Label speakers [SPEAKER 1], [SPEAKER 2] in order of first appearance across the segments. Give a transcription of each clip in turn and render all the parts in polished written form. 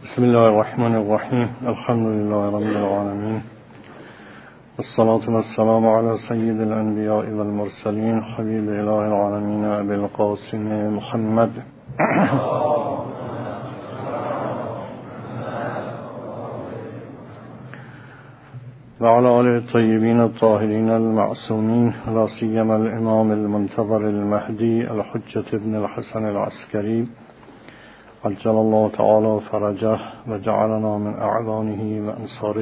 [SPEAKER 1] بسم الله الرحمن الرحیم. الحمد لله رب العالمین، والصلاة والسلام على سید الانبیاء والمرسلین، حبیب اله العالمین ابی القاسم محمد و علی آله الطیبین الطاهرین المعصومین، لا سیما الامام المنتظر المهدی الحجة ابن الحسن العسکری عجل الله تعالی فرجه و جعلنا من اعوانه و انصاره.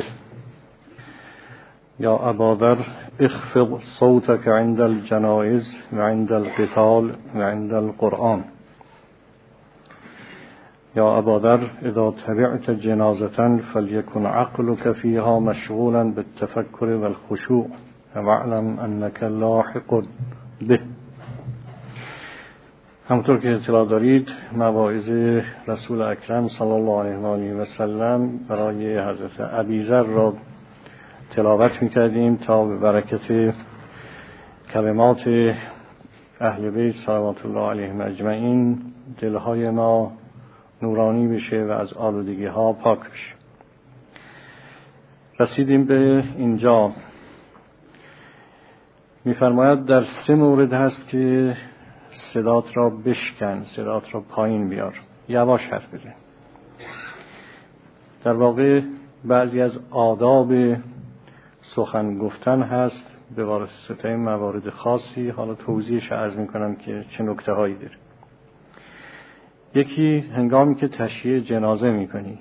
[SPEAKER 1] یا ابا ذر اخفض صوتك عند الجنائز و عند القتال و عند القرآن. یا ابا ذر اذا تبعت جنازة فليكن عقلك فيها مشغولا بالتفكر والخشوع واعلم انك لاحق به. همونطور که اطلاع دارید مواعظ رسول اکرم صلی الله علیه و آله و سلم برای حضرت ابیذر را تلاوت می‌کردیم تا به برکت کلمات اهل بیت صلوات الله علیهم اجمعین دلهای ما نورانی بشه و از آلودگی‌ها پاک بشه. رسیدیم به اینجا. می‌فرماید در 3 مورد هست که صدات را بشکن، صدات را پایین بیار، یواش حرف بزن. در واقع بعضی از آداب سخن گفتن هست به واسطه موارد خاصی. حالا توضیحش عرض میکنم که چه نکته هایی داره. یکی هنگامی که تشییع جنازه میکنی،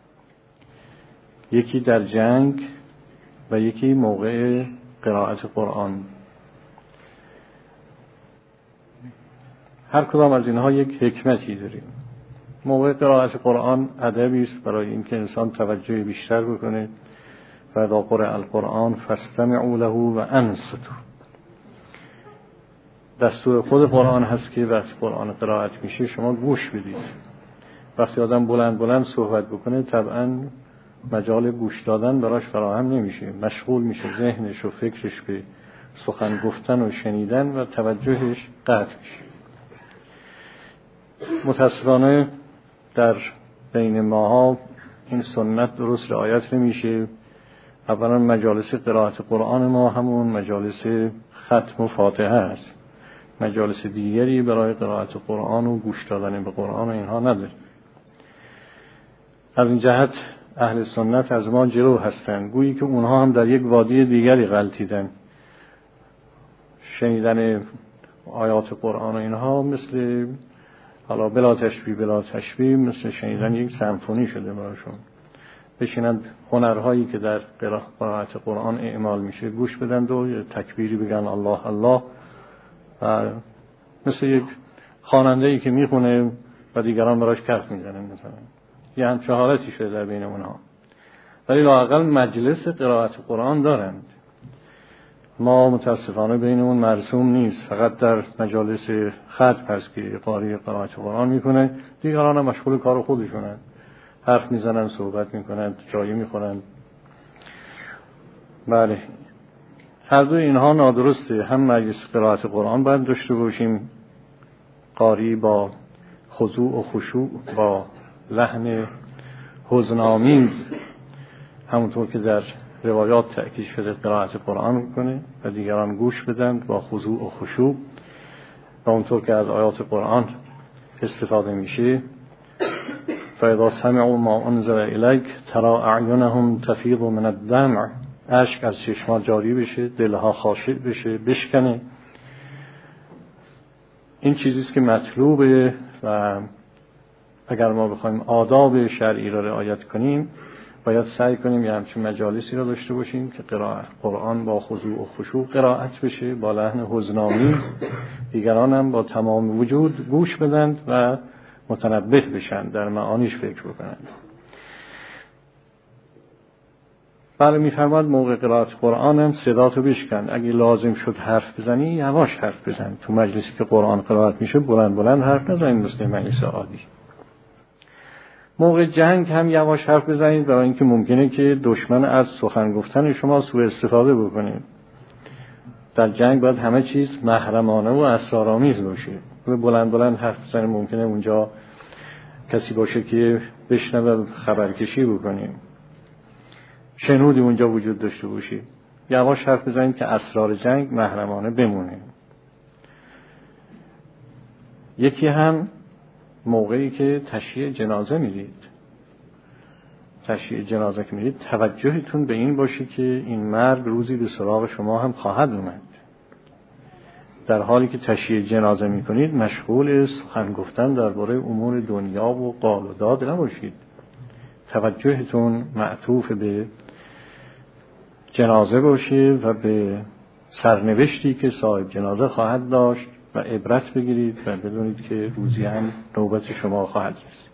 [SPEAKER 1] یکی در جنگ و یکی موقع قرائت قرآن. هر کدام از اینها یک حکمتی داره. موقع قرائت قرآن ادبی است برای اینکه انسان توجه بیشتر بکنه. و اذا قرئ القرآن فاستمعوا له و انصتوا. دستور خود قرآن هست که وقتی قرآن قرائت میشه شما گوش بدید. وقتی آدم بلند بلند صحبت بکنه طبعا مجال گوش دادن براش فراهم نمیشه، مشغول میشه، ذهنش و فکرش به سخن گفتن و شنیدن و توجهش قطع میشه. متاسفانه در بین ماها این سنت درست رعایت نمیشه. اولا مجالس قرائت قرآن ما همون مجالس ختم و فاتحه است. مجالس دیگری برای قرائت قرآن و گوش دادن به قرآن و اینها نداره. از این جهت اهل سنت از ما جلو هستن، گویی که اونها هم در یک وادی دیگری غلطیدن. شنیدن آیات قرآن و اینها مثل حالا بلا تشبیه مثل شنیدن یک سمفونی شده براشون. بشینند هنرهایی که در قرائت قرآن اعمال میشه گوش بدند و تکبیری بگن الله الله، و مثل یک خواننده‌ای که میخونه و دیگران براش کف میزنن مثلا. یه همچه حالتی شده در بین اونها. ولی لااقل مجلس قرائت قرآن دارند. ما متاسفانه بینمون مرسوم نیست. فقط در مجالس ختم هست که قاری قرائت قرآن میکنه، دیگران هم مشغول کار خودشونن، حرف میزنن، صحبت میکنن، چای میخورن. بله، هر دو اینها نادرسته. هم مجلس قرائت قرآن باید داشته باشیم، قاری با خضوع و خشوع، با لحن حزن‌آمیز، همونطور که در روایات تأکید شده قرائت قرآن کنه و دیگران گوش بدن با خضوع و خشوع. و اونطور که از آیات قرآن استفاده میشه، فاذا سمعوا ما انزل الیک ترى اعینهم تفیض من الدمع، اشک از چشمات جاری بشه، دلها خاشع بشه، بشکنه. این چیزیست که مطلوبه و اگر ما بخوایم آداب شرعی را رعایت کنیم باید سعی کنیم یه همچین مجالسی را داشته باشیم که قرآن با خضوع و خشوع قرائت بشه، با لحن حزن‌آمیز، دیگران هم با تمام وجود گوش بدند و متنبه بشن، در معانیش فکر بکنند. بله، می‌فرماد موقع قرائت قرآن هم صداتو بشکن. اگه لازم شد حرف بزنی یواش حرف بزن. تو مجلسی که قرآن قرائت میشه بلند بلند حرف نزنید مثل مجلس عادی. موقع جنگ هم یواش حرف بزنید، برای اینکه ممکنه که دشمن از سخن گفتن شما سوء استفاده بکنه. در جنگ باید همه چیز محرمانه و اسرارآمیز باشه. بلند بلند حرف بزنید ممکنه اونجا کسی باشه که بشنوه خبرکشی بکنیم، شنودی اونجا وجود داشته باشی، یواش حرف بزنیم که اسرار جنگ محرمانه بمونه. یکی هم موقعی که تشییع جنازه میرید، تشییع جنازه که میرید توجهتون به این باشه که این مرگ روزی به سراغ شما هم خواهد اومد. در حالی که تشییع جنازه میکنید مشغول سخن گفتن درباره امور دنیا و قال و داد نباشید. توجهتون معطوف به جنازه باشه و به سرنوشتی که صاحب جنازه خواهد داشت و عبرت بگیرید و بدونید که روزی هم نوبت شما خواهد رسید.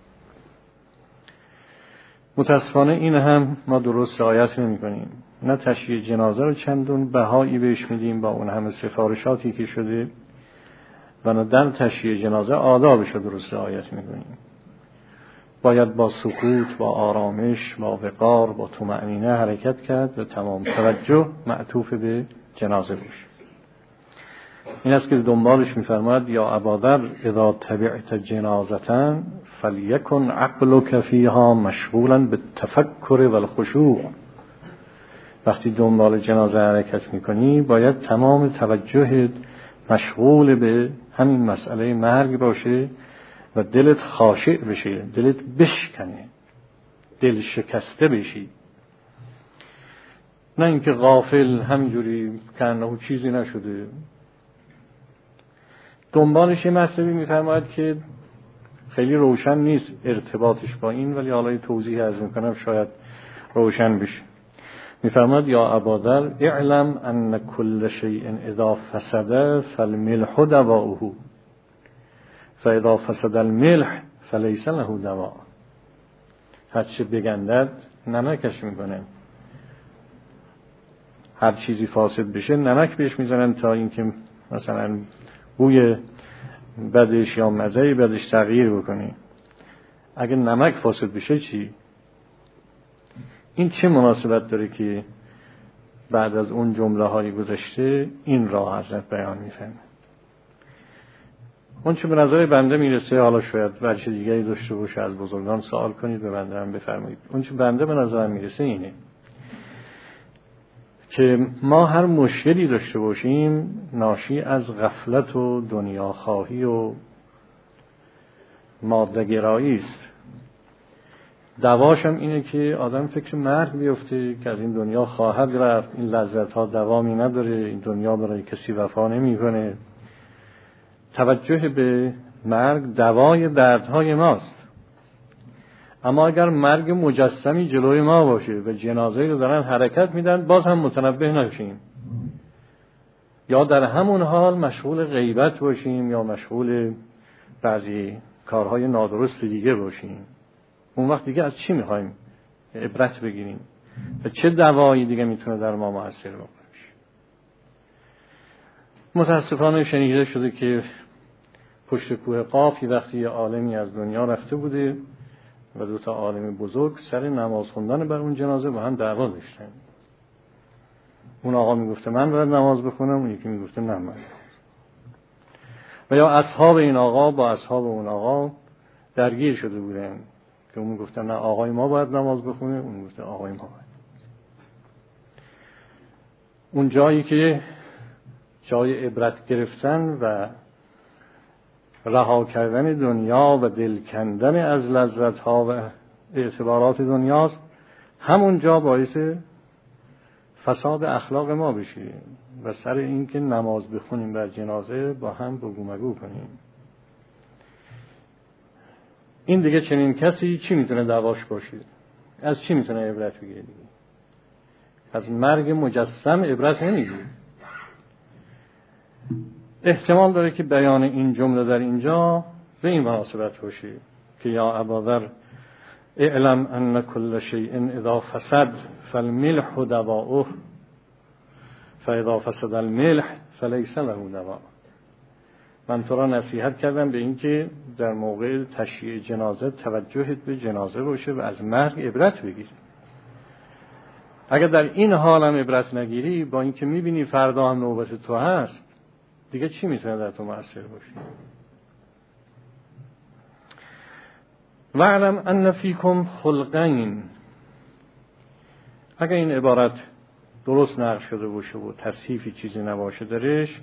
[SPEAKER 1] متاسفانه این هم ما درست رعایت نمی‌کنیم. نه تشییع جنازه رو چندون بهایی بهش میدیم با اون همه سفارشاتی که شده، و نه در تشییع جنازه آدابش رو درست رعایت می‌کنیم. باید با سکوت، با آرامش، با وقار، با طمأنینه حرکت کرد و تمام توجه معطوف به جنازه باشه. این است که دنبالش می‌فرماید یا ابادر اذا تبعت جنازة فلیکن عقلک فیها مشغولا بالتفکر والخشوع. وقتی دنبال جنازه حرکت می‌کنی باید تمام توجهت مشغول به همین مسئله مرگ باشه و دلت خاشع بشه، دلت بشکنه، دل شکسته بشی، نه اینکه غافل همینجوری کنه چیزی نشده. دنبالش یه مطلبی میفرماید که خیلی روشن نیست ارتباطش با این، ولی حالا توضیح از میکنم شاید روشن بشه. میفرماید یا ابادر اعلم ان كل شيء اذا فسد فالملح دواؤه فاذا فسد الملح فليس له دواء. هر چه بگندد نمکش میکنه. هر چیزی فاسد بشه نمک بهش میزنن تا اینکه مثلا بوی بدش یا مزه بدش تغییر بکنی. اگه نمک فاسد بشه چی؟ این چه مناسبت داره که بعد از اون جمله های گذشته این را حضرت بیان میفرمه؟ اون چه به نظر بنده میرسه، حالا شاید وجه دیگری داشته باشه، از بزرگان سوال کنید به بنده هم بفرمایید. اون چه بنده به نظر میرسه اینه که ما هر مشکلی داشته باشیم ناشی از غفلت و دنیاخواهی و ماده‌گرایی است. دواش هم اینه که آدم فکر مرگ بیفته که از این دنیا خواهد رفت، این لذت ها دوامی نداره، این دنیا برای کسی وفا نمی‌کنه. توجه به مرگ دوای دردهای ماست. اما اگر مرگ مجسمی جلوی ما باشه و جنازه رو دارن حرکت میدن، باز هم متنبه نشیم، یا در همون حال مشغول غیبت باشیم یا مشغول بعضی کارهای نادرست دیگه باشیم. اون وقت دیگه از چی میخوایم عبرت بگیریم و چه دوایی دیگه میتونه در ما مؤثر باشه؟ متاسفانه شنیده شده که پشت کوه قاف وقتی یه عالمی از دنیا رفته بوده و دو تا عالم بزرگ سر نماز خوندن بر اون جنازه با هم دعوا داشتن. اون آقا میگفته من باید نماز بخونم، اون یکی میگفته نه من. و یا اصحاب این آقا با اصحاب اون آقا درگیر شده بودن که اون میگفته نه آقای ما باید نماز بخونه، اون میگفته آقای ما باید. اون جایی که جای عبرت گرفتن و رها کردن دنیا و دل کندن از لذت ها و اعتبارات دنیاست، همون جا باعث فساد اخلاق ما بشه و سر این که نماز بخونیم بر جنازه با هم بگو مگو کنیم. این دیگه چنین کسی چی میتونه دعواش باشه؟ از چی میتونه عبرت بگیره دیگه؟ از مرگ مجسم عبرت نمیگیره. احتمال داره که بیان این جمله در اینجا به این مناسبت باشه که یا ابادر اعلم ان كل شيء اذا فسد فالملح دواؤه فاذا فسد الملح فليس له دواء. من تو را نصیحت کردم به این که در موقع تشییع جنازه توجهت به جنازه باشه و از مرگ عبرت بگیری. اگر در این حال هم عبرت نگیری، با اینکه میبینی فردا هم نوبت تو هست، دیگه چی میتونه در تو مؤثر باشه؟ واعلم ان فیکم خلقین. اگر این عبارت درست نقل شده باشه و تصحیفی چیزی نباشه درش،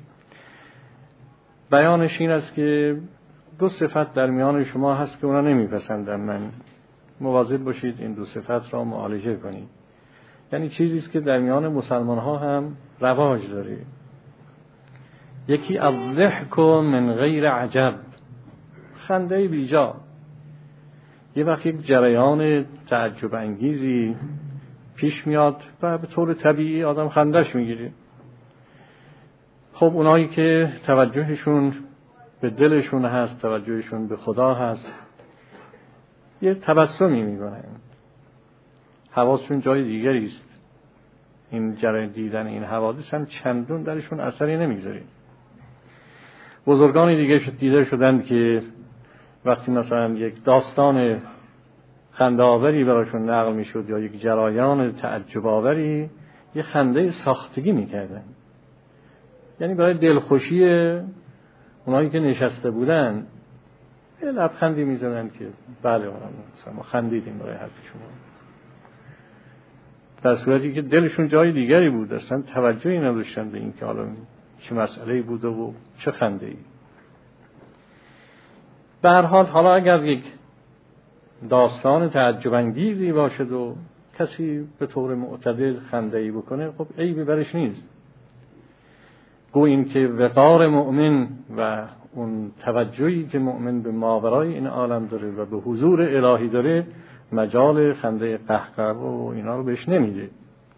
[SPEAKER 1] بیانش این است که دو صفت در میان شما هست که اونا نمیپسندن. من مواظب باشید این دو صفت را معالجه کنید. یعنی چیزی است که در میان مسلمان ها هم رواج داره. یکی الضحک من غیر عجب، خنده بیجا. یه وقت یک جریان تعجب انگیزی پیش میاد و به طور طبیعی آدم خندش میگیره. خب اونایی که توجهشون به دلشون هست، توجهشون به خدا هست، یه تبسمی میکنن، حواسشون جای دیگری است. این جریان دیدن این حوادث هم چندون درشون اثری نمیگذاره. بزرگانی دیگه دیده شدند که وقتی مثلا یک داستان خنده‌آوری براشون نقل میشد یا یک جریان تعجب آوری، یه خنده ساختگی میکردن. یعنی برای دلخوشی اونایی که نشسته بودن یه لبخندی میزدن که بله مثلا ما خندیدیم برای حرف شما، در صورتی که دلشون جای دیگری بود، اصلا توجهی نداشتن به این که حالا چه مسئله‌ای بوده و چه خنده‌ای. به هر حال حالا اگر یک داستان تعجب انگیزی باشد و کسی به طور معتدل خنده‌ای بکنه، خب عیبی برش نیست. گو این که وقار مؤمن و اون توجهی که مؤمن به ماورای این عالم داره و به حضور الهی داره مجال خنده قهقه و اینا رو بهش نمیده.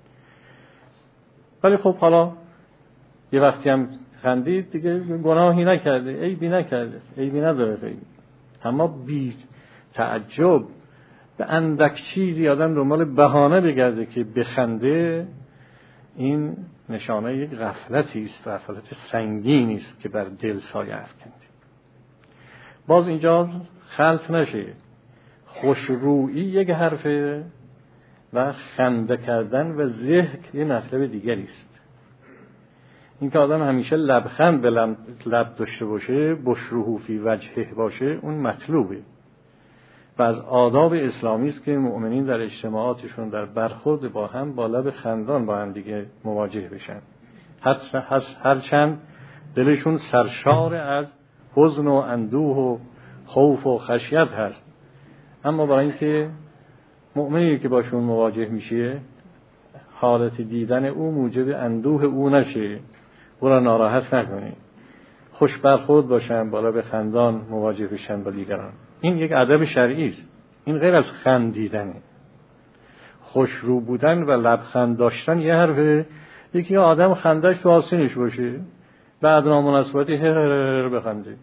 [SPEAKER 1] ولی خب حالا یه وقتی هم خندید دیگه گناهی نکرده، عیبی نکرده، عیبی نداره خیلی. اما بی تعجب به اندک چیزی آدم دنبال بهانه بگرده که بخنده، این نشانه یک غفلتی است، غفلت سنگینی است که بر دل سایه افکنده. باز اینجا خلط نشه، خوشرویی یک حرفه و خنده کردن و ضحک یه مطلب دیگری است. این که آدم همیشه لبخند به لب داشته باشه، بشروه فی وجهه باشه، اون مطلوبه و از آداب اسلامی است که مؤمنین در اجتماعاتشون در برخورد با هم با لب خندان با هم دیگه مواجه بشن، هرچند دلشون سرشار از حزن و اندوه و خوف و خشیت هست، اما برای اینکه مؤمنی که باشون مواجه میشه حالت دیدن او موجب اندوه او نشه، او را ناراحت نکنه، خوش برخورد باشن، بالا به خندان مواجه بشن با دیگران. این یک ادب شرعی است. این غیر از خندیدنه. خوشرو بودن و لبخند داشتن یه حرفه. یکی آدم خندش تو آستینش باشه، بعد نامناسبتی هر بخنده.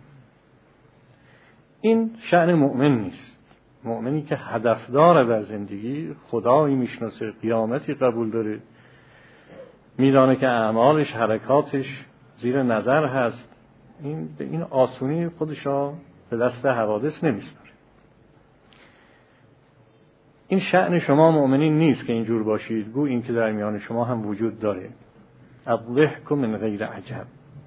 [SPEAKER 1] این شأن مؤمن نیست. مؤمنی که هدف داره در زندگی، خدایی میشناسه، قیامتی قبول داره، میدانه که اعمالش، حرکاتش زیر نظر هست، این به این آسونی خودشا به دست حوادث نمیسپاره. این شأن شما مؤمنین نیست که اینجور باشید. گو این که در میان شما هم وجود داره. الضحک من غیر عجب.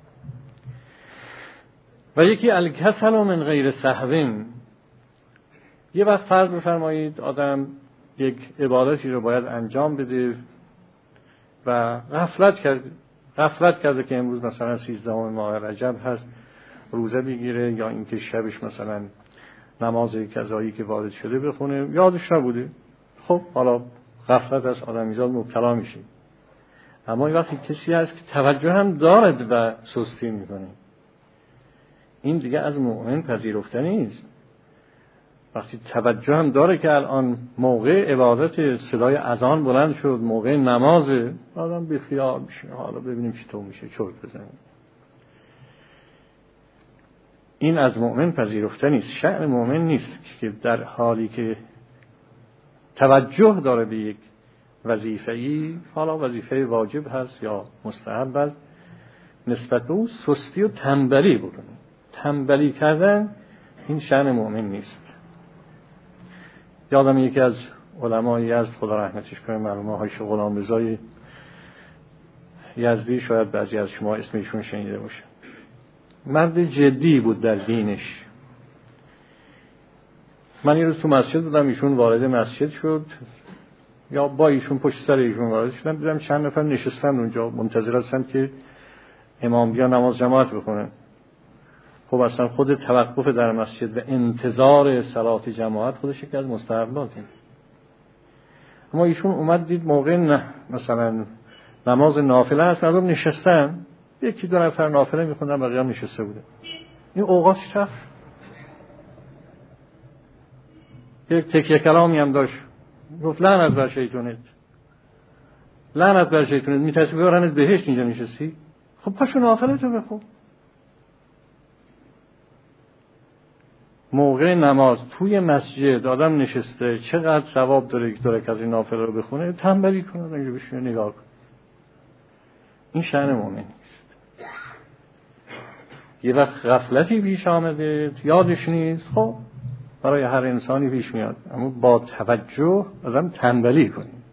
[SPEAKER 1] و یکی الکسل من غیر سهو. یه وقت فرض بفرمایید آدم یک عبادتی رو باید انجام بده و غفلت کرده که امروز مثلا 13 ماه رجب هست، روزه بگیره، یا اینکه شبش مثلا نماز قضایی که وارد شده بخونه، یادش نبوده. خب حالا غفلت از آدمیزاد مبتلا میشه. اما این وقتی کسی هست که توجه هم دارد و سستی میکنه، این دیگه از مؤمن پذیرفته نیست. وقتی توجه هم داره که الان موقع عبادت، صدای اذان بلند شد، موقع نماز، آدم بیخیال میشه، حالا ببینیم چطور میشه، چرت بزنیم. این از مؤمن پذیرفته نیست. شأن مؤمن نیست که در حالی که توجه داره به یک وظیفه‌ای، حالا وظیفه واجب هست یا مستحب هست، نسبت به او سستی و تنبلی بکنه. تنبلی کردن این شأن مؤمن نیست. یادم یکی از علمای یزد، خدا رحمتش کنه، مرحوم حاج غلامرضا یزدی، شاید بعضی از شما اسمشون شنیده باشه، مرد جدی بود در دینش. من یه روز تو مسجد بودم، ایشون وارد مسجد شد یا با ایشون پشت سر ایشون وارد شدم، دیدم چند نفر نشستن اونجا منتظر هستن که امام بیا نماز جماعت بخونه. خب اصلا خود توقف در مسجد و انتظار صلات جماعت خودش یکی از مستحباته. اما ایشون اومد دید موقع نه مثلا نماز نافله هست، مردم نشستن، یکی دو نفر نافله میخوندن، بقیه هم نشسته بوده. این اوقاتش تخت. یک تکیه کلامی هم داشت، گفت لعنت بر شیطانت، لعنت بر شیطانت، میترسی ببرنت بهشت اینجا نشستی؟ خب پاشو نافله تو بخون. موقع نماز توی مسجد آدم نشسته، چقدر ثواب داره که داره که از این نافله رو بخونه، تنبلی کنه اینجا بشینه نگاه کن. این شأن مؤمن نیست. یه وقت غفلتی پیش آمده یادش نیست، خب برای هر انسانی پیش میاد، اما با توجه آدم تنبلی کنیم.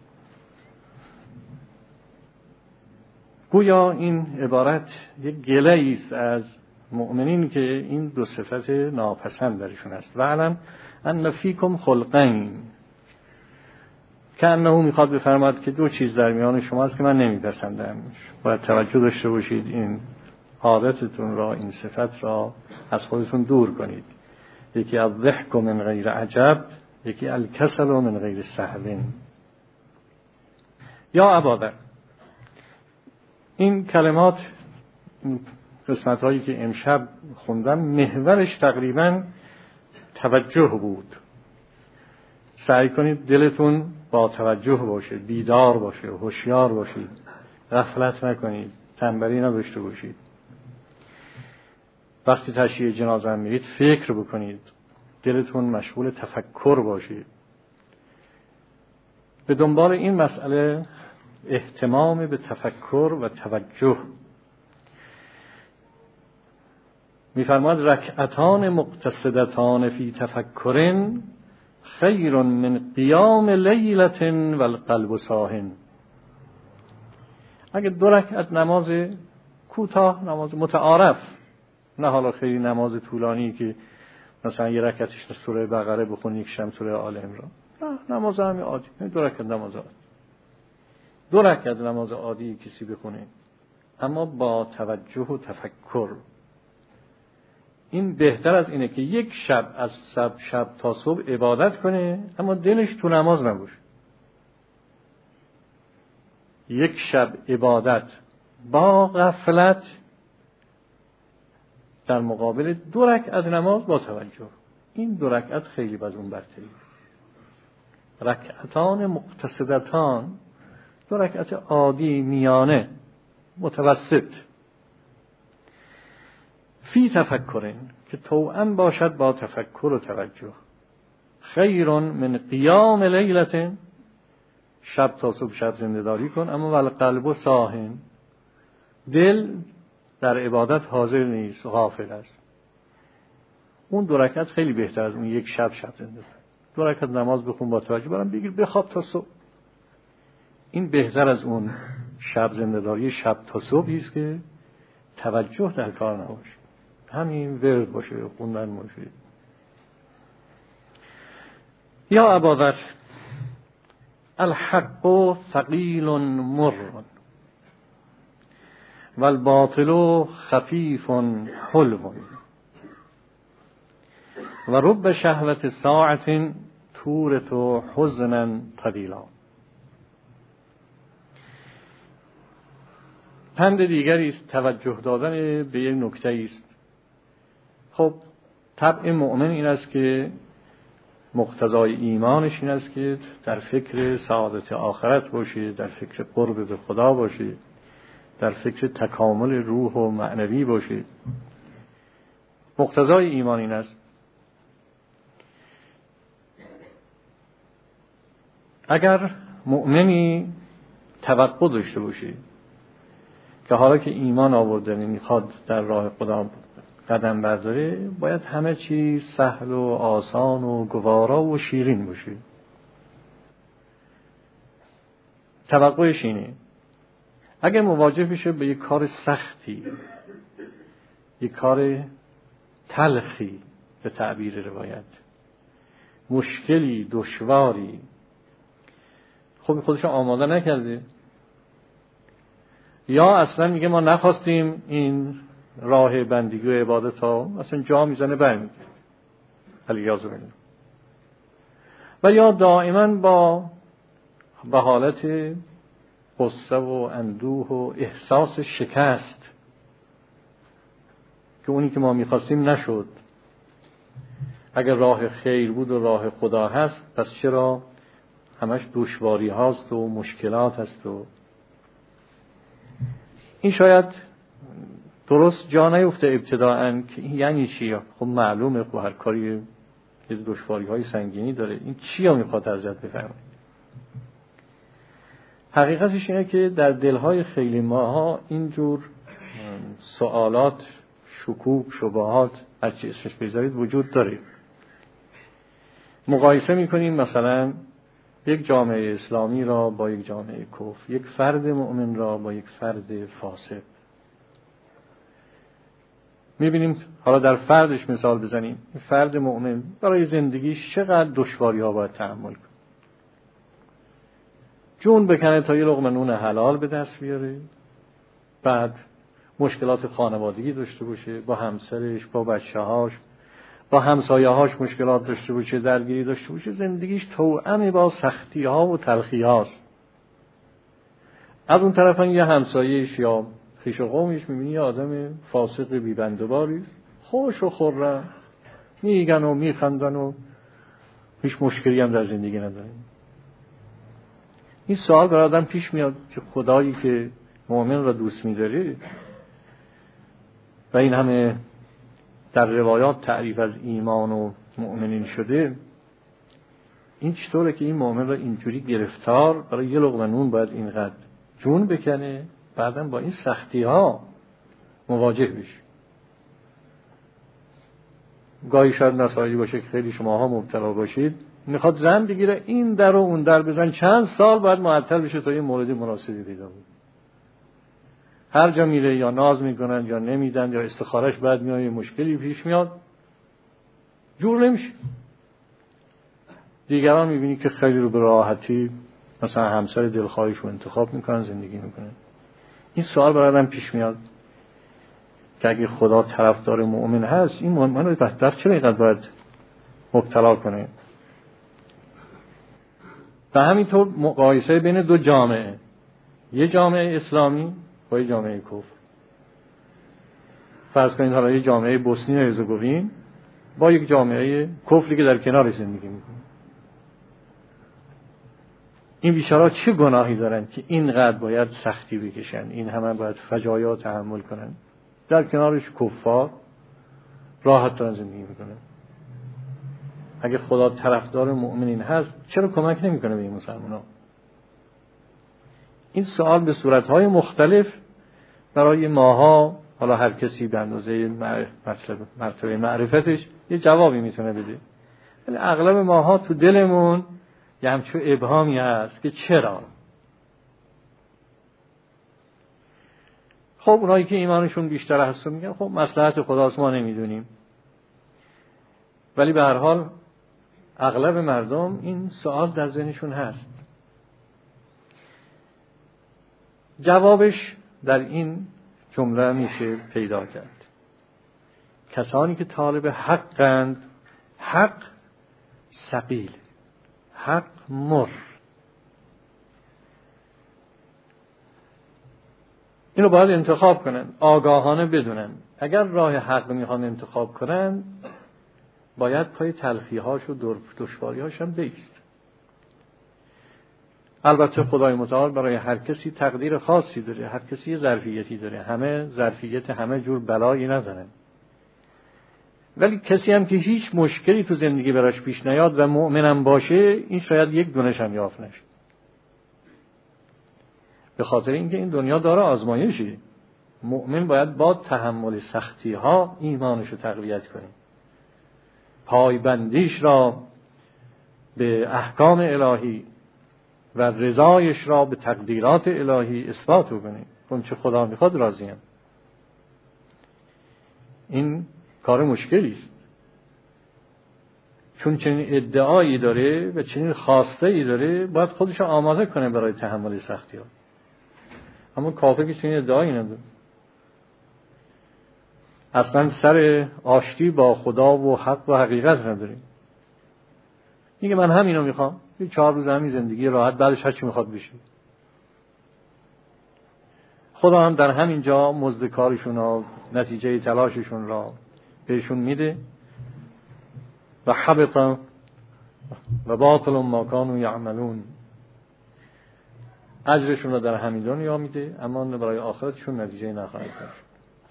[SPEAKER 1] گویا این عبارت یک گله است از مؤمنین که این دو صفت ناپسند درشون است. و علم ان فیکم خلقین، که انه میخواد بفرماد که دو چیز در میان شما است که من نمیپسندم. باید توجه داشته باشید این عادتتون را، این صفت را از خودتون دور کنید. یکی الضحک من غیر عجب، یکی الکسل من غیر سهو. یا ابادر، این کلمات، قسمت هایی که امشب خوندم محورش تقریبا توجه بود. سعی کنید دلتون با توجه باشه، بیدار باشه، هوشیار باشید، غفلت نکنید، تنبلی نداشته باشید. وقتی تشییع جنازه میرید فکر بکنید، دلتون مشغول تفکر باشید. به دنبال این مسئله اهتمام به تفکر و توجه. می‌فرماد رکعتان مقتصدتان فی تفکرن خیر من قیام لیلة والقلب صاحن. اگه 2 رکعت نماز کوتاه، نماز متعارف، نه حالا خیلی نماز طولانی که مثلا 1 رکعتش سوره بقره بخونی، یکیش هم سوره آل عمران، نه نماز همین عادی، 2 رکعت نماز عادی، 2 رکعت نماز عادی کسی بخونه اما با توجه و تفکر. این بهتر از اینه که یک شب از شب تا صبح عبادت کنه اما دلش تو نماز نباشه. یک شب عبادت با غفلت در مقابل 2 رکعت نماز با توجه. این 2 رکعت خیلی باز اون برتری. رکعتان مقتصدتان، 2 رکعت عادی میانه متوسط، فی تفکرین، که توأم باشد با تفکر و توجه. خیر من قیام لیلة، شب تا صبح شب زنده‌داری کن اما والقلب صاحن، دل در عبادت حاضر نیست، غافل است. اون 2 رکعت خیلی بهتر از اون یک شب زنده. 2 رکعت نماز بخون با توجه، برام بگیر بخواب تا صبح. این بهتر از اون شب زنده‌داری شب تا صبحی است که توجه در کار نباشه، همین ورد باشه، خوندن باشه. یا اباذر الحق ثقیل مر والباطل خفیف حلو و رب شهوت ساعت تورث حزنا طویلا. پند دیگری است توجه دادن به یک نکته است. خب طبع مؤمن این است که مقتضای ایمانش این است که در فکر سعادت آخرت باشه، در فکر قرب به خدا باشه، در فکر تکامل روح و معنوی باشه. مقتضای ایمان این است. اگر مؤمنی توقع داشته باشه که حالا که ایمان آورده میخواد در راه خدا قدم برداره، باید همه چیز سهل و آسان و گوارا و شیرین باشه. توقعش اینه. اگر مواجه بشه به یک کار سختی، یک کار تلخی به تعبیر روایت، مشکلی، دشواری، خب خودش آماده نکرده، یا اصلا میگه ما نخواستیم این راه بندگی و عبادت ها، اصلا جا میزنه برمیگه علیاذ بالله. و یا دائما با حالت غصه و اندوه و احساس شکست که اونی که ما میخواستیم نشد. اگر راه خیر بود و راه خدا هست، پس چرا همش دشواری هاست و مشکلات هست؟ و این شاید درست جا نیفته ابتداءً که این یعنی چی. خب معلومه که هر کاری که دشواری های سنگینی داره، این چی ها میخواد ازت بفهمه. حقیقتش اینه که در دلهای خیلی ماها اینجور سوالات، شکوک، شبهات، هر چی اسمش بذارید وجود داره. مقایسه میکنیم مثلا یک جامعه اسلامی را با یک جامعه کفر، یک فرد مؤمن را با یک فرد فاسق. میبینیم حالا در فردش مثال بزنیم، فرد مؤمن برای زندگیش چقدر دشواری ها باید تحمل کنه، جون بکنه تا یه لقمه نون حلال به دست بیاره، بعد مشکلات خانوادگی داشته باشه، با همسرش، با بچه‌هاش، با همسایه‌هاش مشکلات داشته باشه، درگیری داشته باشه، زندگیش توأم با سختی‌ها و تلخی‌هاست. از اون طرف یه همسایه‌اش یا خویش و قومش می‌بینی یه آدم فاسق بی‌بنده‌باری، خوش و خرم میگن و میخندن و هیچ مشکلی هم در زندگی ندارن. این سوال برای آدم پیش میاد که خدایی که مؤمن را دوست می‌داره و این همه در روایات تعریف از ایمان و مؤمنین شده، این چطوره که این مؤمن را اینجوری گرفتار برای یه لقمه نون باید اینقدر جون بکنه، بعداً با این سختی ها مواجه بشه. گاهی شاید مسائلی باشه که خیلی شماها مبتلا باشید، میخواد زن بگیره این در و اون در بزن، چند سال باید معطل بشه تا یه مورد مناسبی پیدا بود. هر جا میره یا ناز میکنن یا نمیدن یا استخارش بعد میاد یه مشکلی پیش میاد، جور نمیشه. دیگران میبینی که خیلی رو به راحتی مثلا همسر دلخواهش رو انتخاب میکنن، زندگی میکنن. این سوال برای آدم پیش میاد که اگه خدا طرفدار مؤمن هست، این مؤمن رو در چه اینقدر باید مبتلا کنه؟ و همینطور مقایسه بین دو جامعه، یه جامعه اسلامی با یه جامعه کفر. فرض کنید حالا یه جامعه بوسنی و هرزگوین با یک جامعه کفری که در کنارش زندگی میکنه. این بیچاره‌ها چه گناهی دارن که اینقدر باید سختی بکشن، این همه باید فجایع تحمل کنن، در کنارش کفار راحت دارن زندگی میکنن. اگه خدا طرفدار مؤمنین هست، چرا کمک نمیکنه به این مسلمان‌ها؟ این سوال به صورت‌های مختلف برای ماها، حالا هر کسی به اندازه مرتبه معرفتش یه جوابی میتونه بده، ولی اغلب ماها تو دلمون یه همچون ابهامی هست که چرا. خب اونایی که ایمانشون بیشتر هست میگن خب مصلحت خداست، ما نمیدونیم. ولی به هر حال اغلب مردم این سوال در ذهنشون هست. جوابش در این جمله میشه پیدا کرد: کسانی که طالب حقند، حق ثقیل، حق مر. اینو باید انتخاب کنن، آگاهانه بدونن اگر راه حق میخوان انتخاب کنن باید پای تلخی‌هاش و دشواری‌هاش هم بایست. البته خدای متعال برای هر کسی تقدیر خاصی داره، هر کسی یه ظرفیتی داره، همه ظرفیت همه جور بلایی ندارن. ولی کسی هم که هیچ مشکلی تو زندگی براش پیش نیاد و مؤمنم باشه، این شاید یک دونش هم یافت نشه. به خاطر اینکه این دنیا داره آزمایشی، مؤمن باید با تحمل سختی ها ایمانش رو تقویت کنه، پایبندیش را به احکام الهی و رضایش را به تقدیرات الهی اثبات کنه. اون چه خدا میخواد راضیم. این کار مشکلی است. چون چنین ادعایی داره و چنین خواسته ای داره، باید خودش آماده کنه برای تحمل سختی ها. اما کافر که چنین ادعایی نداره، اصلا سر آشتی با خدا و حق و حقیقت نداره. میگه من همینو میخوام، یه 4 روز همین زندگی راحت، بعدش هر چی میخواد بشه. خدا هم در همین جا مزد کارشون و نتیجه تلاششون را بهشون میده. و حبط و باطل ما کانوا یعملون، اجرشون رو در همین دنیا میده، اما برای آخرتشون نتیجه نخواهد داشت.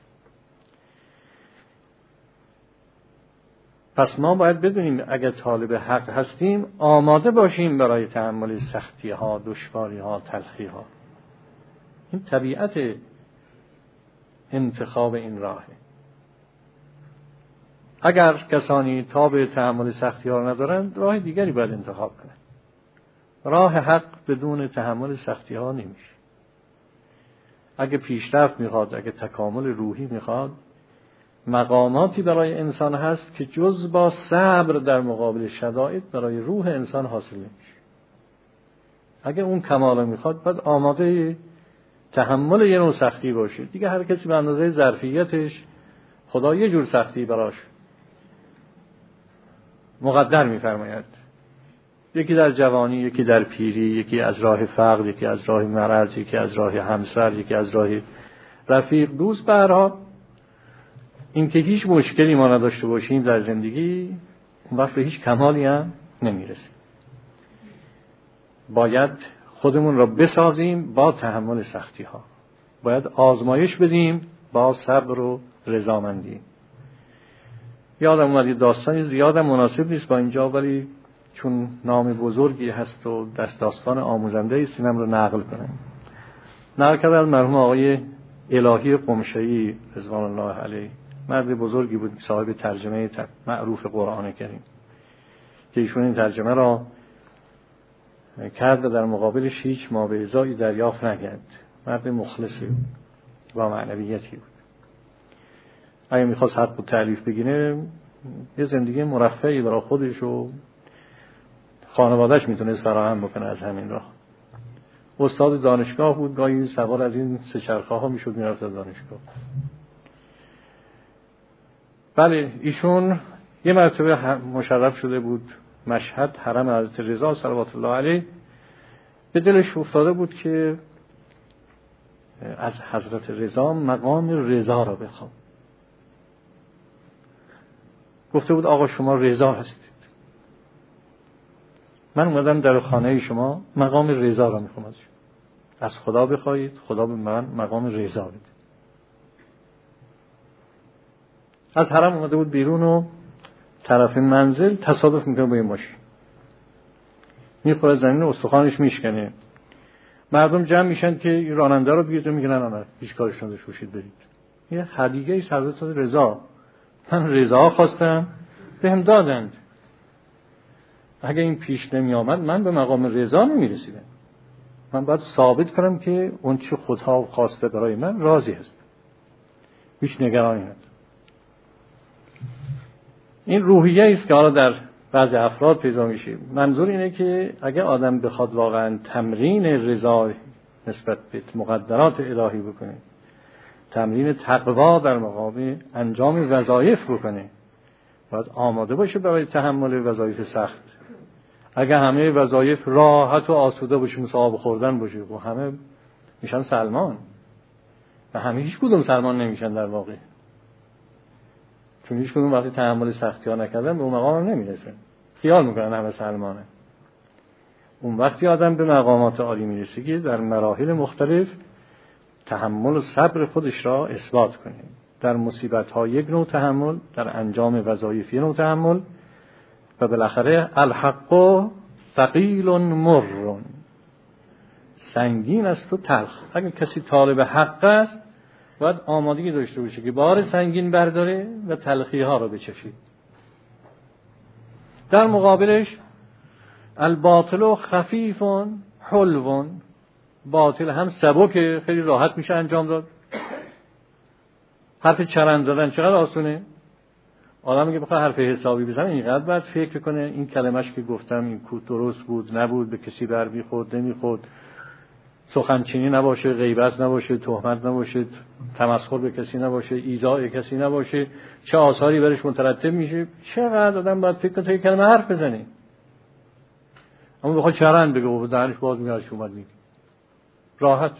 [SPEAKER 1] پس ما باید بدونیم اگر طالب حق هستیم آماده باشیم برای تحمل سختی ها، دشواری ها، تلخی ها. این طبیعت انتخاب این راهه. اگر کسانی تاب تحمل سختی ها ندارند، راه دیگری باید انتخاب کنند. راه حق بدون تحمل سختی ها نمیشه. اگه پیشرفت میخواد، اگه تکامل روحی میخواد، مقاماتی برای انسان هست که جز با صبر در مقابل شدائد برای روح انسان حاصل نمیشه. اگه اون کمال میخواد، باید آماده تحمل یه نوع سختی باشه. دیگه هر کسی به اندازه ظرفیتش خدا یه جور سختی براش مقدر میفرماید. یکی در جوانی، یکی در پیری، یکی از راه فقر، یکی از راه مرض، یکی از راه همسر، یکی از راه رفیق، دوست. برها این که هیچ مشکلی ما نداشته باشیم در زندگی، اون وقت به هیچ کمالی هم نمیرسیم. باید خودمون را بسازیم با تحمل سختی ها. باید آزمایش بدیم با صبر و رضامندی. یادم اومد یه داستانی زیادم مناسب نیست با اینجا، ولی چون نام بزرگی هست و داستان آموزنده است، اینم رو نقل کنم. نقل کرده از مرحوم آقای الهی قمشه‌ای رضوان الله علیه. مرد بزرگی بود، صاحب ترجمه معروف قرآن کریم، که ایشون این ترجمه را کرد و در مقابلش هیچ مابعضایی دریافت نکرد. مرد مخلصی با معنویتی بود. اگه میخواست حق و تعلیف بگیره، یه زندگی مرفهی برای خودش و خانوادهش میتونست فراهم بکنه از همین راه. استاد دانشگاه بود، گاهی سوار از این سه چرخه ها میشد میرفت دانشگاه. بله، ایشون یه مرتبه مشرف شده بود مشهد، حرم حضرت رضا صلوات الله علیه. به دلش افتاده بود که از حضرت رضا مقام رضا را بخوام. گفته بود آقا شما رضا هستید، من اومدم در خانه شما مقام رضا را میخوام از خدا بخواهید، خدا به من مقام رضا بده. از حرم اومده بود بیرون و طرف منزل تصادف میکنه با این ماشین، میخوره زمین، استخوانش میشکنه. مردم جمع میشن که این راننده رو بگیرد و میگن نه هیچ کارش نداشته باشید برید. یه هدیه ای حضرت رضا، من رضا خواستم بهم دادند. اگه این پیش نمی آمد من به مقام رضا نمی رسیدم. من باید ثابت کنم که اون چه خدا خواسته برای من راضی هست، هیچ نگرانی ندارم. این روحیه است که حالا در بعضی افراد پیدا میشه. منظور اینه که اگه آدم بخواد واقعا تمرین رضا نسبت به مقدرات الهی بکنه، تمرین تقوا در مقابل انجام وظایف بکنه، باید آماده باشه برای تحمل وظایف سخت. اگه همه وظایف راحت و آسوده باشه، مثل آب خوردن باشه، و همه میشن سلمان، و همه هیچ کدوم سلمان نمیشن در واقع، چون هیچ کدوم وقتی تحمل سختی ها نکردن به اون مقام نمیرسن، خیال میکنن همه سلمانه. اون وقتی آدم به مقامات عالی میرسه که در مراحل مختلف تحمل و صبر خودش را اثبات کنه. در مصیبت ها یک نوع تحمل، در انجام وظایف یک نوع تحمل، و بالاخره الحق ثقیل مر، سنگین است و تلخ. اگر کسی طالب حق است باید آمادگی داشته باشه که بار سنگین برداره و تلخی ها رو بچشه. در مقابلش الباطل خفیف حلو، باطل هم سبک، خیلی راحت میشه انجام داد. حرف چرند زدن چقدر آسونه، آدمی که بخواد حرف حسابی بزنه اینقدر باید فکر کنه این کلمش که گفتم این کو درست بود نبود، به کسی بر میخورد نمیخورد، سخنچینی نباشه، غیبت نباشه، تهمت نباشه، تمسخر به کسی نباشه، ایذاء کسی نباشه، چه آثاری برش مترتب میشه. چقدر آدم باید فکر کنه تا یک کلمه حرف بزنه. اما بخواد چرند بگه و درش باز میاد اومد میگه راحت.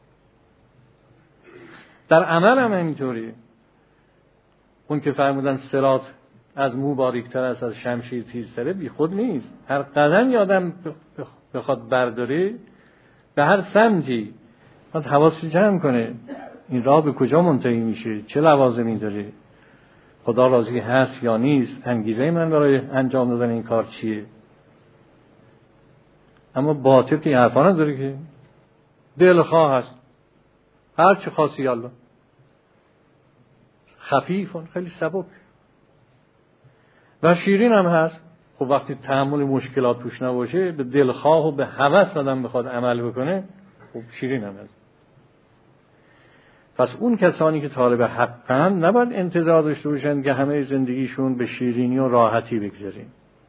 [SPEAKER 1] در عمل هم همینطوری. اون که فرمودن صراط از مو باریک‌تر است، از شمشیر تیزتره، بی خود نیست. هر قدمی آدم بخواد برداره به هر سمتی باید حواسش جمع کنه این راه به کجا منتهی میشه، چه لوازمی داره، خدا راضی هست یا نیست، انگیزه من برای انجام دادن این کار چیه. اما باطل که حرفا نداره که دلخواه هست، هر چی خاصی الله، خفیفون، خیلی سبک و شیرین هم هست. خب وقتی تحمل مشکلات توش نباشه، به دلخواه و به هوس آدم بخواد عمل بکنه، خب شیرین هم هست. پس اون کسانی که طالب حقن نباید انتظار داشته باشن که همه زندگیشون به شیرینی و راحتی بگذره.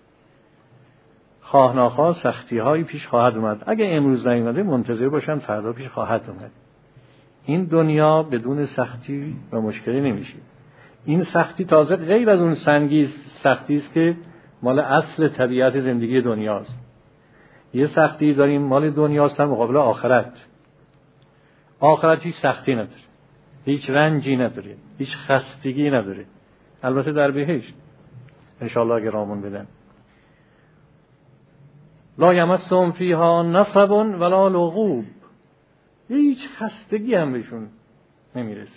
[SPEAKER 1] خواه ناخواه سختی هایی پیش خواهد اومد. اگه امروز نیومده منتظر باشن فردا پیش خواهد اومد. این دنیا بدون سختی و مشکلی نمیشه. این سختی تازه غیر از اون سختی است که مال اصل طبیعت زندگی دنیاست. یه سختی داریم مال دنیاست هم مقابل آخرت. آخرت هیچ سختی نداره، هیچ رنجی نداره، هیچ خستگی نداره. البته در بهشت انشاءالله اگه رامون بدن. لا یمسهم فیها نصب ولا لغوب، هیچ خستگی هم بهشون نمیرسه.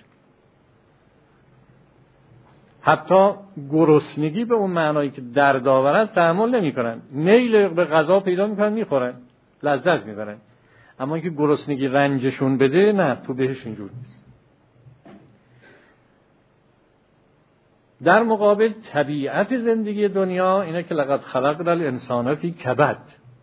[SPEAKER 1] حتی گرسنگی به اون معنایی که دردآور است تحمل نمی‌کنن. میل به غذا پیدا می‌کنن، می‌خورن، لذت می‌برن. اما اینکه گرسنگی رنجشون بده، نه، تو بهش اینجور نیست. در مقابل طبیعت زندگی دنیا اینه که لقد خلقنا الانسان فی کبد.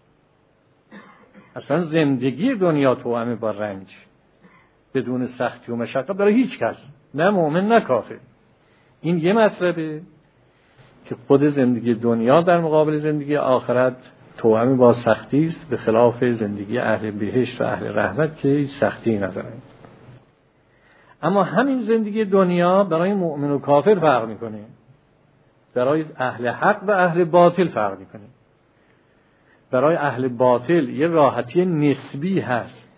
[SPEAKER 1] اصلا زندگی دنیا توأم با رنج، بدون سختی و مشقت برای هیچ کس، نه مؤمن نه کافر. این یه مطلبه که خود زندگی دنیا در مقابل زندگی آخرت توأم با سختی است، به خلاف زندگی اهل بهشت و اهل رحمت که هیچ سختی ندارن. اما همین زندگی دنیا برای مؤمن و کافر فرق میکنه، برای اهل حق و اهل باطل فرق میکنه. برای اهل باطل یه راحتی نسبی هست،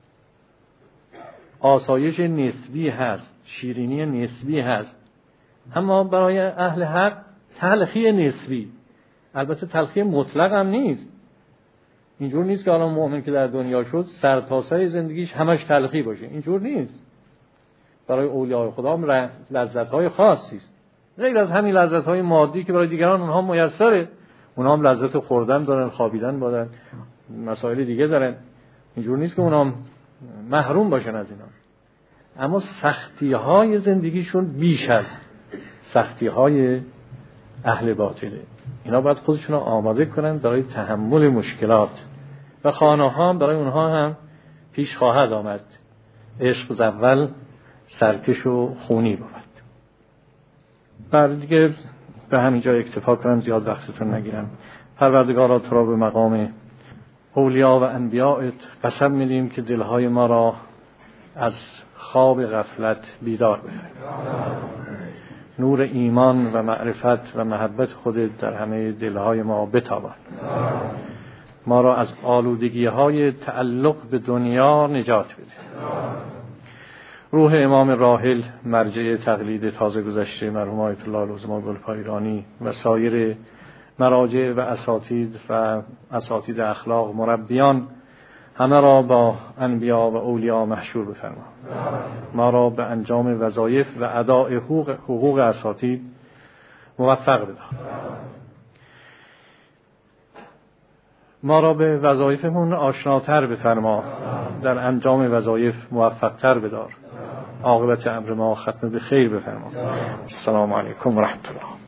[SPEAKER 1] آسایش نسبی هست، شیرینی نسبی هست. اما برای اهل حق تلخی نسبی، البته تلخی مطلق هم نیست. اینجور نیست که الان مؤمن که در دنیا شد سرتاسر زندگیش همش تلخی باشه، اینجور نیست. برای اولیاء خدا هم لذت‌های خاصی است، غیر از همین لذت‌های مادی که برای دیگران اونها میسره. اونها هم لذت خوردن دارن، خوابیدن دارن، مسائل دیگه دارن. اینجور نیست که اونها هم محروم باشن از اینا. اما سختی‌های زندگیشون بیش از سختی‌های اهل باطله. اینا باید خودشون رو آماده کنن برای تحمل مشکلات و خانه‌ها هم برای اونها هم پیش خواهد آمد. عشق از اول سرکش و خونی بود. بعد دیگه به همینجا اکتفا کنم، زیاد وقتتون نگیرم. پروردگارا تو را به مقام اولیاء و انبیاءت قسم میدیم که دلهای ما را از خواب غفلت بیدار بفرما. نور ایمان و معرفت و محبت خودت در همه دلهای ما بتابان. ما را از آلودگی‌های تعلق به دنیا نجات بده. روح امام راحل مرجع تقلید تازه گذشته مرحوم آیت الله العظما گلپایرانی و سایر مراجع و اساتید اخلاق مربیان همه را با انبیا و اولیا محشور بفرما. ما را به انجام وظایف و اداء حقوق اساتید موفق بدار. ما را به وظایفمون آشناتر بفرما، در انجام وظایف موفقتر بدار. عاقبت امر ما ختم به خیر بفرما. السلام علیکم و رحمت الله.